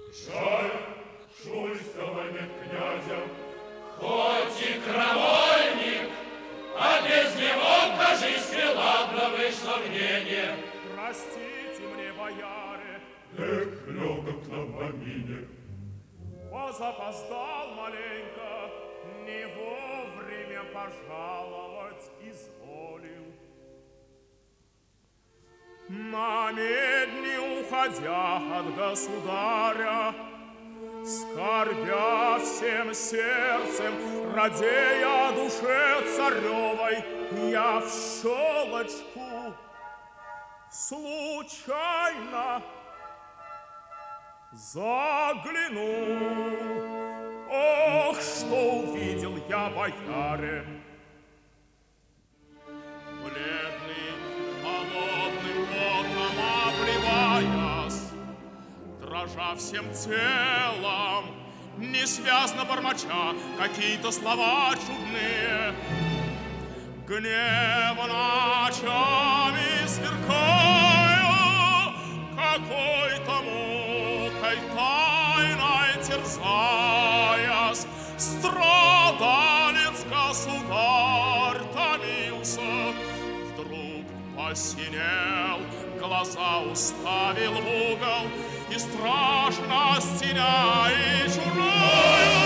Жаль, Шуйского нет князя. Хоть и крамольник, а без него, кажись, неладно вышло мнение. Простите мне, бояре, Эх, легок нам помине. позапоздал маленько, не вовремя пожаловать изволил. На медни уходя от государя, скорбя всем сердцем, радея о душе царевой, я в щелочку случайно заглянул. Ох, что увидел я, бояре! Бледный, холодным потом обливаясь, дрожа всем телом, несвязно бормоча какие-то слова чудные, гневно очами сверкая, какой-то мукой тайной терзаясь, страдалец государь томился, вдруг посинел, глаза уставил в угол и страшно стеня и чужая